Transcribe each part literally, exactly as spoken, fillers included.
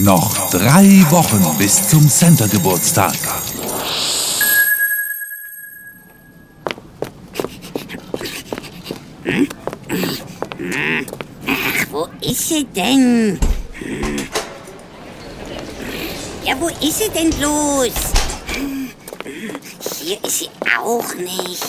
Noch drei Wochen bis zum Center-Geburtstag. Ach, wo ist sie denn? Ja, wo ist sie denn bloß? Hier ist sie auch nicht.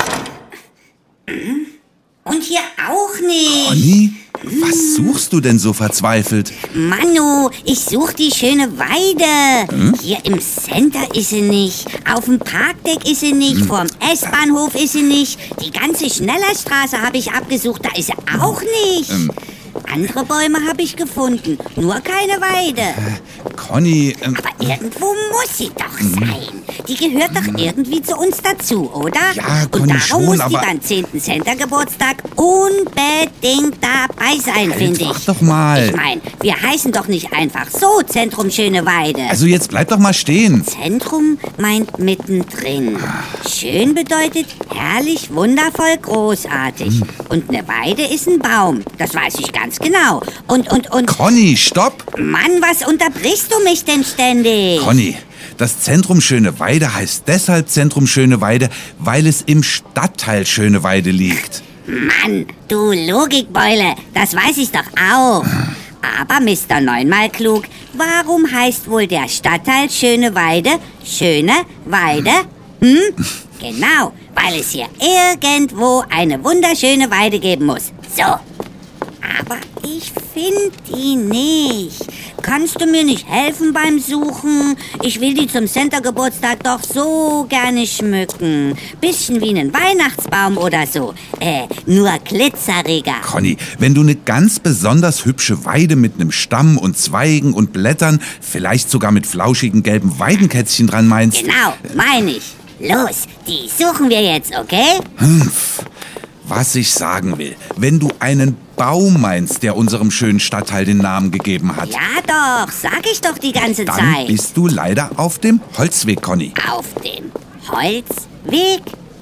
Und hier auch nicht. Conny, was suchst du denn so verzweifelt? Manu, ich such die schöne Weide. Hm? Hier im Center ist sie nicht. Auf dem Parkdeck ist sie nicht. Hm. Vorm S-Bahnhof ist sie nicht. Die ganze Schnellerstraße habe ich abgesucht. Da ist sie auch nicht. Hm. Andere Bäume habe ich gefunden. Nur keine Weide. Äh, Conny... Ähm, Aber irgendwo muss sie doch sein. Die gehört doch irgendwie zu uns dazu, oder? Ja, Conny, und darum schon, muss aber... die beim zehnten Center-Geburtstag unbedingt dabei sein, finde ich. Mach doch mal. Ich meine, wir heißen doch nicht einfach so Zentrum Schöne Weide. Also jetzt bleib doch mal stehen. Zentrum meint mittendrin. Schön bedeutet herrlich, wundervoll, großartig. Hm. Und eine Weide ist ein Baum. Das weiß ich ganz genau. Und, und, und... Conny, stopp! Mann, was unterbrichst du mich denn ständig? Conny, das Zentrum Schöne Weide heißt deshalb Zentrum Schöne Weide, weil es im Stadtteil Schöne Weide liegt. Mann, du Logikbeule, das weiß ich doch auch. Aber Mister Neunmal klug, warum heißt wohl der Stadtteil Schöne Weide Schöne Weide? Hm? Genau, weil es hier irgendwo eine wunderschöne Weide geben muss. So. Aber ich finde die nicht. Kannst du mir nicht helfen beim Suchen? Ich will die zum Center-Geburtstag doch so gerne schmücken. Bisschen wie einen Weihnachtsbaum oder so. Äh, nur glitzeriger. Conny, wenn du eine ganz besonders hübsche Weide mit einem Stamm und Zweigen und Blättern, vielleicht sogar mit flauschigen gelben Weidenkätzchen dran meinst... Genau, meine ich. Los, die suchen wir jetzt, okay? Hm, was ich sagen will, wenn du einen Baum meinst, der unserem schönen Stadtteil den Namen gegeben hat. Ja doch, sag ich doch die ganze dann Zeit. Dann bist du leider auf dem Holzweg, Conny. Auf dem Holzweg?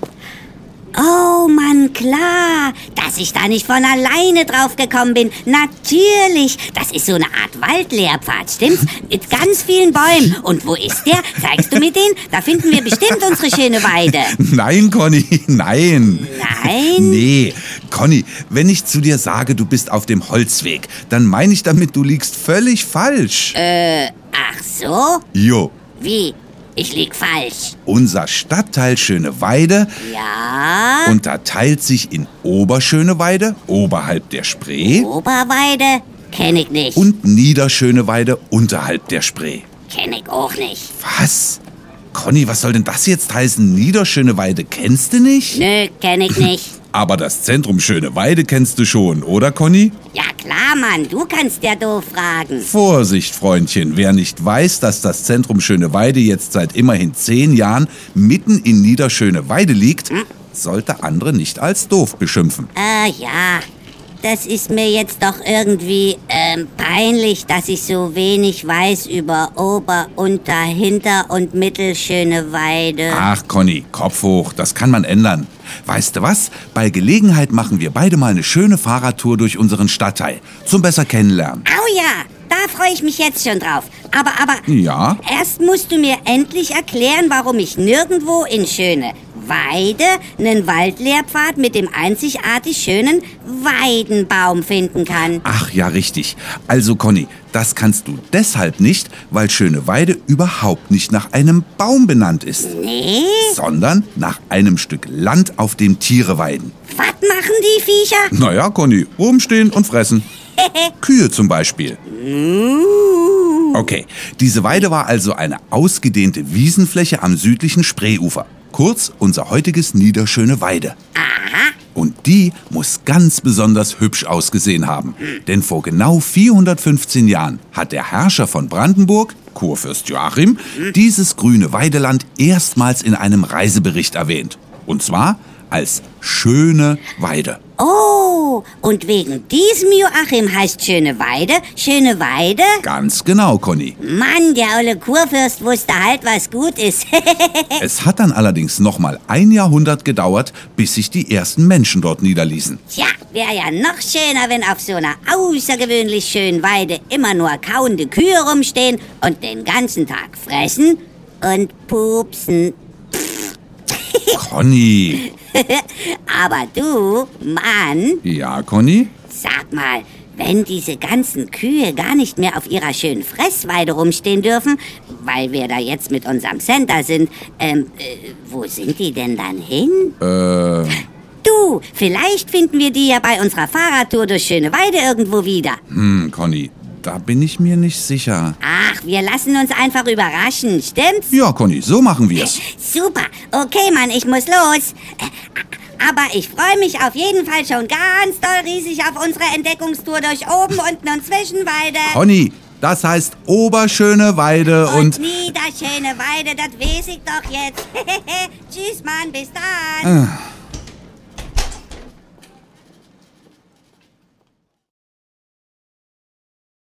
Oh Mann, klar, dass ich da nicht von alleine drauf gekommen bin. Natürlich, das ist so eine Art Waldlehrpfad, stimmt's? Mit ganz vielen Bäumen. Und wo ist der? Zeigst du mir den? Da finden wir bestimmt unsere schöne Weide. Nein, Conny, nein. Nein? Nee, Conny, wenn ich zu dir sage, du bist auf dem Holzweg, dann meine ich damit, du liegst völlig falsch. Äh, ach so? Jo. Wie? Ich lieg falsch. Unser Stadtteil Schöne Weide ja? unterteilt sich in Oberschöneweide, oberhalb der Spree. Oberweide? Kenn ich nicht. Und Niederschöneweide, unterhalb der Spree. Kenn ich auch nicht. Was? Conny, was soll denn das jetzt heißen? Niederschöneweide kennst du nicht? Nö, kenn ich nicht. Aber das Zentrum Schöne Weide kennst du schon, oder Conny? Ja klar, Mann, du kannst ja doof fragen. Vorsicht, Freundchen, wer nicht weiß, dass das Zentrum Schöne Weide jetzt seit immerhin zehn Jahren mitten in Niederschöneweide liegt, hm? sollte andere nicht als doof beschimpfen. Ah ja, das ist mir jetzt doch irgendwie ähm, peinlich, dass ich so wenig weiß über Ober-, Unter-, Hinter- und Mittelschöneweide. Ach, Conny, Kopf hoch, das kann man ändern. Weißt du was? Bei Gelegenheit machen wir beide mal eine schöne Fahrradtour durch unseren Stadtteil. Zum besser kennenlernen. Oh ja, da freue ich mich jetzt schon drauf. Aber, aber... Ja? Erst musst du mir endlich erklären, warum ich nirgendwo in Schöne Weide einen Waldlehrpfad mit dem einzigartig schönen Weidenbaum finden kann. Ach ja, richtig. Also Conny, das kannst du deshalb nicht, weil Schöne Weide überhaupt nicht nach einem Baum benannt ist. Nee? Sondern nach einem Stück Land, auf dem Tiere weiden. Was machen die Viecher? Naja, Conny, rumstehen und fressen. Kühe zum Beispiel. Okay, diese Weide war also eine ausgedehnte Wiesenfläche am südlichen Spreeufer. Kurz unser heutiges Niederschöneweide. Aha. Und die muss ganz besonders hübsch ausgesehen haben. Hm. Denn vor genau vierhundertfünfzehn Jahren hat der Herrscher von Brandenburg, Kurfürst Joachim, hm. dieses grüne Weideland erstmals in einem Reisebericht erwähnt. Und zwar als schöne Weide. Oh, und wegen diesem Joachim heißt Schöne Weide Schöne Weide? Ganz genau, Conny. Mann, der olle Kurfürst wusste halt, was gut ist. Es hat dann allerdings noch mal ein Jahrhundert gedauert, bis sich die ersten Menschen dort niederließen. Tja, wäre ja noch schöner, wenn auf so einer außergewöhnlich schönen Weide immer nur kauende Kühe rumstehen und den ganzen Tag fressen und pupsen. Conny. Aber du, Mann, Ja, Conny? sag mal, wenn diese ganzen Kühe gar nicht mehr auf ihrer schönen Fressweide rumstehen dürfen, weil wir da jetzt mit unserem Center sind, ähm, äh, wo sind die denn dann hin? Äh, Du, vielleicht finden wir die ja bei unserer Fahrradtour durch Schöne Weide irgendwo wieder. hm, Conny, da bin ich mir nicht sicher. Ach, wir lassen uns einfach überraschen, stimmt's? Ja, Conny, so machen wir's. Super. Okay, Mann, ich muss los. Äh, Aber ich freue mich auf jeden Fall schon ganz doll riesig auf unsere Entdeckungstour durch oben, unten und Zwischenweide. Conny, das heißt Oberschöne Weide Und und... Niederschöne Weide, das weiß ich doch jetzt. Tschüss, Mann, bis dann. Äh.